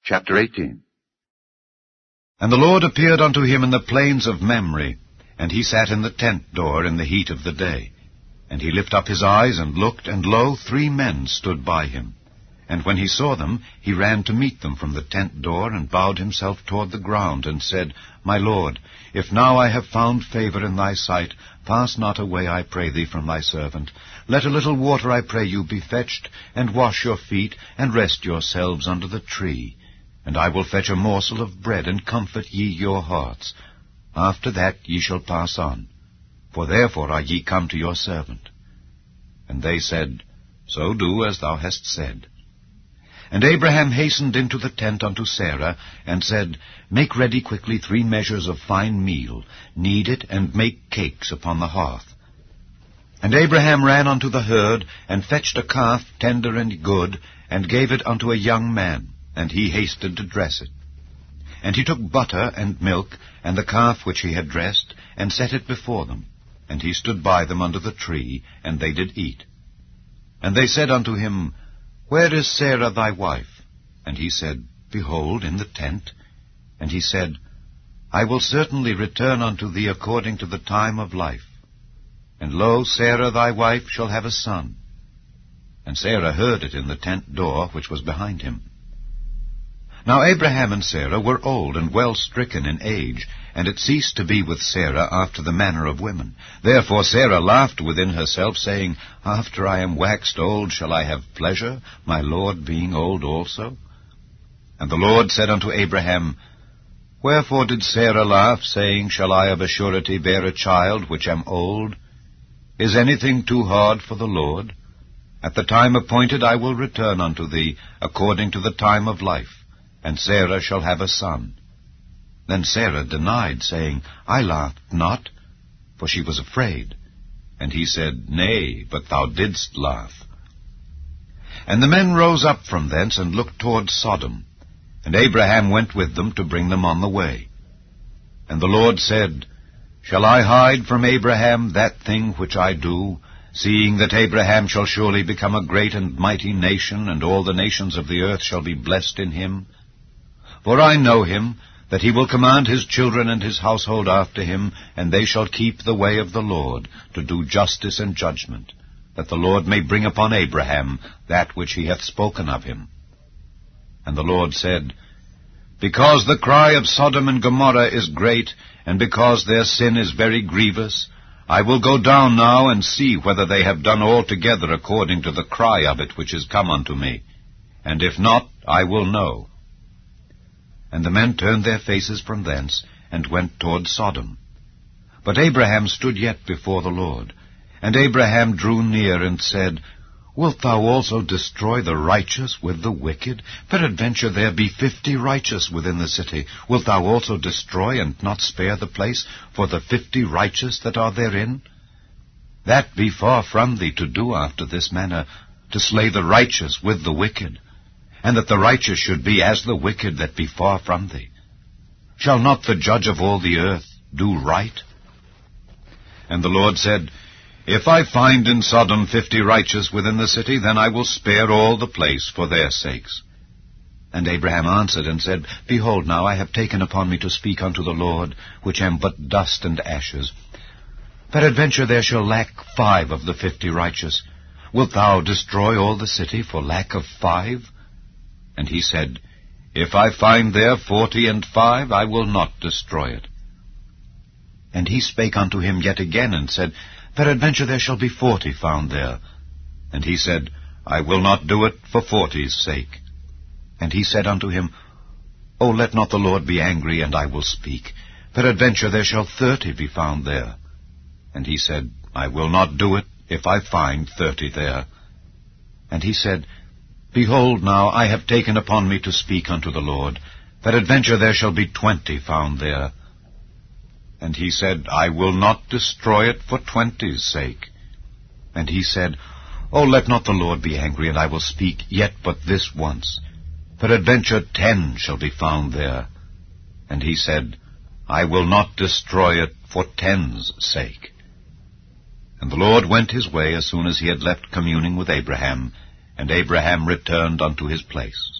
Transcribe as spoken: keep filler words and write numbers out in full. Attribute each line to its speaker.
Speaker 1: Chapter eighteen.
Speaker 2: And the Lord appeared unto him in the plains of Mamre, and he sat in the tent door in the heat of the day. And he lifted up his eyes, and looked, and lo, three men stood by him. And when he saw them, he ran to meet them from the tent door, and bowed himself toward the ground, and said, My Lord, if now I have found favor in thy sight, pass not away, I pray thee, from thy servant. Let a little water, I pray you, be fetched, and wash your feet, and rest yourselves under the tree. And I will fetch a morsel of bread, and comfort ye your hearts. After that ye shall pass on, for therefore are ye come to your servant. And they said, So do as thou hast said. And Abraham hastened into the tent unto Sarah, and said, Make ready quickly three measures of fine meal, knead it, and make cakes upon the hearth. And Abraham ran unto the herd, and fetched a calf tender and good, and gave it unto a young man, and he hasted to dress it. And he took butter and milk, and the calf which he had dressed, and set it before them. And he stood by them under the tree, and they did eat. And they said unto him, Where is Sarah thy wife? And he said, Behold, in the tent. And he said, I will certainly return unto thee according to the time of life. And lo, Sarah thy wife shall have a son. And Sarah heard it in the tent door which was behind him. Now Abraham and Sarah were old and well stricken in age, and it ceased to be with Sarah after the manner of women. Therefore Sarah laughed within herself, saying, After I am waxed old shall I have pleasure, my Lord being old also? And the Lord said unto Abraham, Wherefore did Sarah laugh, saying, Shall I of a surety bear a child which am old? Is anything too hard for the Lord? At the time appointed I will return unto thee, according to the time of life. And Sarah shall have a son. Then Sarah denied, saying, I laughed not, for she was afraid. And he said, Nay, but thou didst laugh. And the men rose up from thence, and looked toward Sodom. And Abraham went with them to bring them on the way. And the Lord said, Shall I hide from Abraham that thing which I do, seeing that Abraham shall surely become a great and mighty nation, and all the nations of the earth shall be blessed in him? For I know him, that he will command his children and his household after him, and they shall keep the way of the Lord, to do justice and judgment, that the Lord may bring upon Abraham that which he hath spoken of him. And the Lord said, Because the cry of Sodom and Gomorrah is great, and because their sin is very grievous, I will go down now and see whether they have done altogether according to the cry of it which is come unto me. And if not, I will know. And the men turned their faces from thence, and went toward Sodom. But Abraham stood yet before the Lord. And Abraham drew near, and said, Wilt thou also destroy the righteous with the wicked? Peradventure there be fifty righteous within the city. Wilt thou also destroy, and not spare the place for the fifty righteous that are therein? That be far from thee to do after this manner, to slay the righteous with the wicked, and that the righteous should be as the wicked that be far from thee. Shall not the judge of all the earth do right? And the Lord said, If I find in Sodom fifty righteous within the city, then I will spare all the place for their sakes. And Abraham answered and said, Behold, now I have taken upon me to speak unto the Lord, which am but dust and ashes. Peradventure there shall lack five of the fifty righteous. Wilt thou destroy all the city for lack of five? And he said, If I find there forty and five, I will not destroy it. And he spake unto him yet again, and said, Peradventure there shall be forty found there. And he said, I will not do it for forty's sake. And he said unto him, O let not the Lord be angry, and I will speak. Peradventure there shall thirty be found there. And he said, I will not do it, if I find thirty there. And he said, Behold, now I have taken upon me to speak unto the Lord. Peradventure there shall be twenty found there. And he said, I will not destroy it for twenty's sake. And he said, O let not the Lord be angry, and I will speak yet but this once. Peradventure ten shall be found there. And he said, I will not destroy it for ten's sake. And the Lord went his way as soon as he had left communing with Abraham, and Abraham returned unto his place.